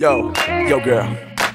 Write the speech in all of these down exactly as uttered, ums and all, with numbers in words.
Yo, yo girl,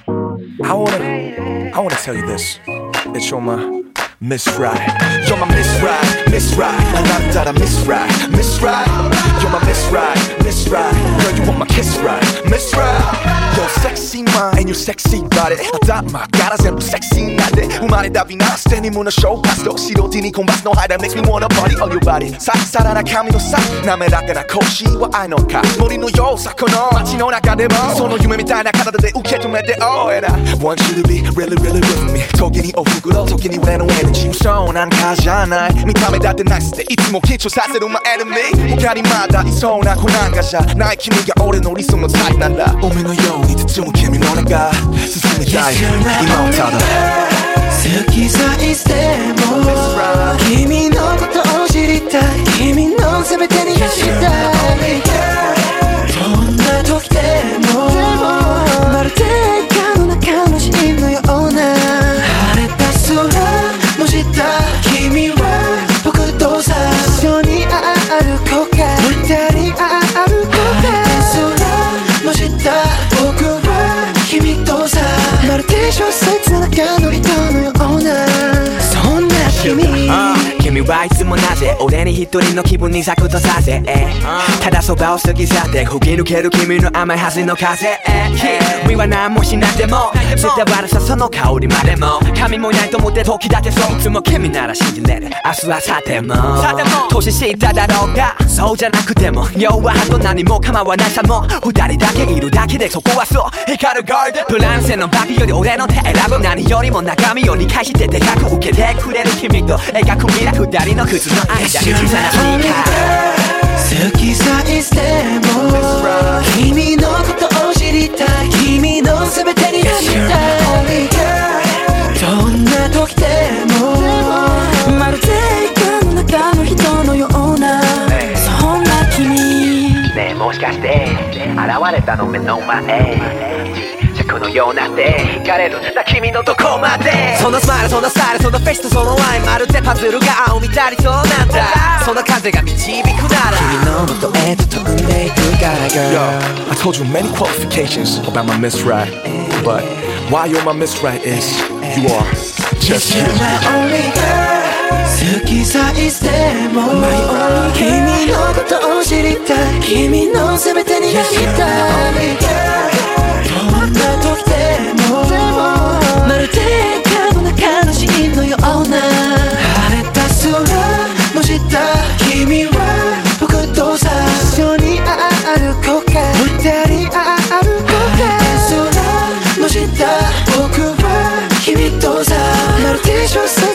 I wanna, I wanna tell you this. It's your my Miss Right. You're my Miss Right, Miss Right. 난 따라 Miss Right, Miss Right. You're my Miss Right, Miss Right. Girl, you want my kiss right, Miss Right. Your sexy mind and your sexy body. 다 막아라 전부 sexy 나대. 우만의 답이 나. 스탠이 무너 쇼 파스도 시로디니 콤바스 no high that makes me wanna party all your body. 사사라나 카미노 사. 남의 라가나 코시와 I know 카. 머리 너 요 사코노. 마치 너 나가데모. 손을 유메미 따나 카다데 우케토메데 oh and I want you to be really really with me. 토끼니 오후구로 토끼니 when and when. 지금선한 가잖아 밑밤에 닿던 nice day 이티모 기초 사세로 my enemy 무가리마다 이 서운하고 난 가자 나의 기미가 오랜 오리 속는 살이 난다 오메 너 요니 듣지못 kimi 너네가 스승의 다이 이 마음 타다 好きさえしても君のことを知りたい君の全てになりたいどんな時でもまるで映画の中のシーンのような晴れた空君は僕とさ一緒に歩こうか二人歩こうか空の下僕は君とさまるで小説の中の人のようなそんな君君はいつもなぜ俺に一人の気分に咲くとさせただそばを過ぎ去って吹き抜ける君の甘いはずの風君は何もしなくても絶対悪さその香りまでも神もいないと思って時だってそういつも君なら信じれる明日はさても年下だろうがそうじゃなくても弱はと何も構わないさも二人だけいるだけでそこはそう光るガーデンプランセのバビより俺の手選ぶ何よりも中身を理解してでかく受けてくれる君と描く未来二人の靴の間に小さなスニーカー好きさえしても君のことを知りたい君の全てになりたいどんな時でもまるで映画の中の人のようなそんな君ねえもしかして現れたの目の前このようなって惹かれるな君のどこまでそのスマイルそのスタイルそのフェイスとそのワインまるでパズルが青みたりそうなんだその風が導くなら君の元へと飛んでいくから girl Yo, I told you many qualifications about my Miss Right. But why you're my Miss Right is you are just you. You're my only girl 好きさえしても君のことを知りたい君の全てになりたいどんな時でもまるで映画の中のシーンのような晴れた空の下君は僕とさ一緒に歩こうか二人歩こうか空の下僕は君とさまるで小説